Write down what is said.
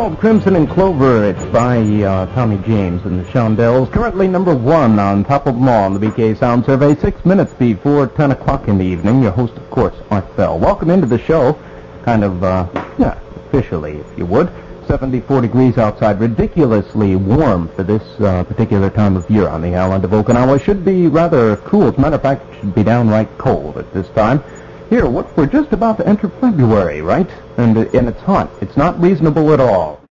called Crimson and Clover. It's by Tommy James and the Shondells. Currently number 1 on top of them all on the BK Sound Survey. 6 minutes before 10 o'clock in the evening. Your host, of course, Art Bell. Welcome into the show. Kind of, officially, if you would. 74 degrees outside. Ridiculously warm for this particular time of year on the island of Okinawa. Should be rather cool. As a matter of fact, it should be downright cold at this time. Here, we're just about to enter February, right? And it's hot. It's not reasonable at all.